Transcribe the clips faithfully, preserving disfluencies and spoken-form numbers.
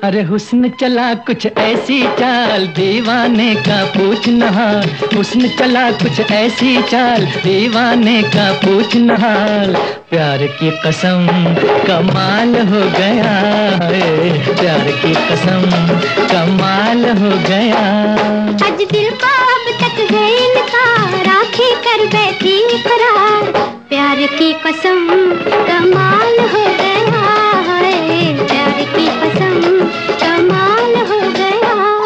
अरे हुस्न चला कुछ ऐसी चाल दीवाने का पूछ नहाल। हुस्न चला कुछ ऐसी चाल दीवाने का पूछ नहाल। प्यार की कसम कमाल हो गया है, प्यार की कसम कमाल हो गया। आज दिल को अब तक है इनकार, आंखें कर बैठी करार। प्यार की कसम कमाल हो गया है, प्यार की कसम कमाल हो गया।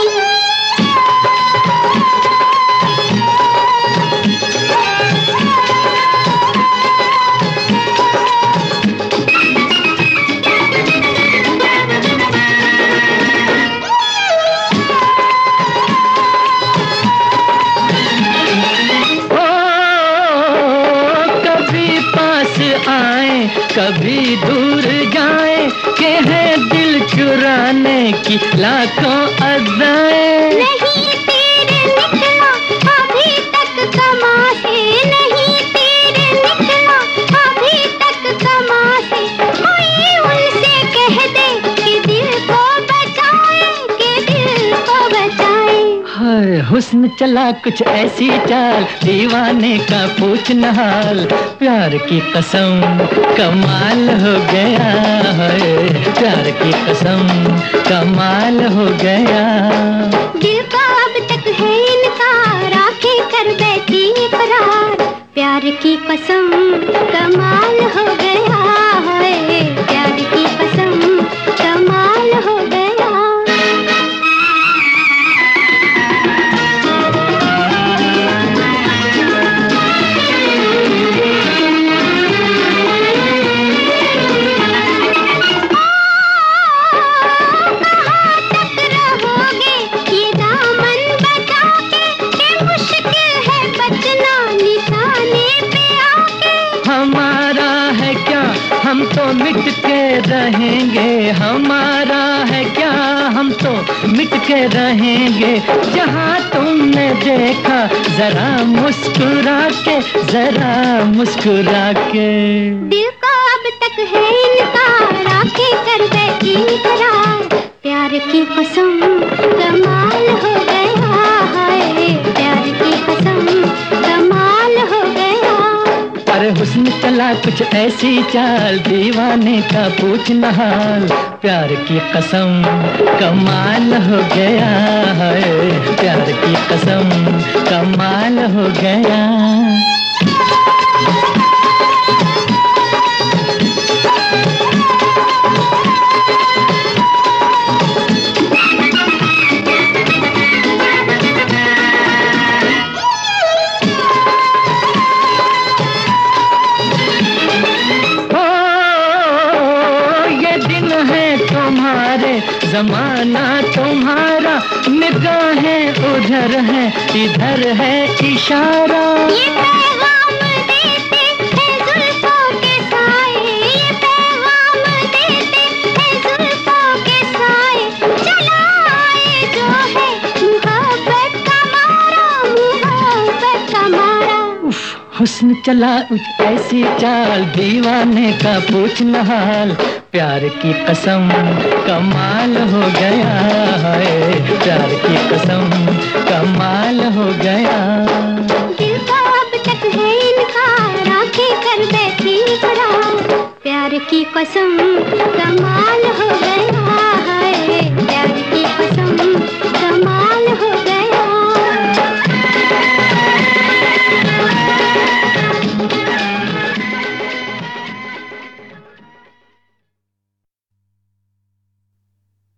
आए कभी दूर जाए के हैं दिल चुराने की लाखों अदाएं। नहीं तेरे निकला अभी तक कमा से, नहीं तेरे निकला अभी तक कमा से। कोई उनसे कह दे कि दिल को बचाए, कि दिल को बचाए। हाय हुस्न चला कुछ ऐसी चाल दीवाने का पूछ नहाल। प्यार की कसम कमाल हो गया है, प्यार की कसम कमाल हो गया। दिल का अब तक है इनकार, आंखें कर बैठी करार। प्यार की कसम कमाल हो गया है, प्यार की कसम कमाल हो गया। हम तो मिट के रहेंगे, हमारा है क्या, हम तो मिट के रहेंगे। जहाँ तुमने देखा जरा मुस्कुरा के, जरा मुस्कुरा के। दिल को अब तक है इनकार, आंखें कर बैठी करार। प्यार की कसम कमाल हो गया है, प्यार की कसम कमाल हो गया। अरे हुस्न चला कुछ ऐसी चाल दीवाने का पूछ नहाल। प्यार की कसम कमाल हो गया है, प्यार की कसम कमाल हो गया। जमाना तुम्हारा, निगाहें उधर है इधर है इशारा। ये पैगाम देते हैं जुल्फों के साए, ये पैगाम देते हैं जुल्फों के साए। चला आए जो है मोहब्बत का मारा, मोहब्बत का मारा। हुस्न चला ऐसी चाल दीवाने का पूछ नहाल। प्यार की कसम कमाल हो गया है, प्यार की कसम कमाल हो गया। दिल का अब तक है इनकार, आंखें कर बैठी करार। प्यार की कसम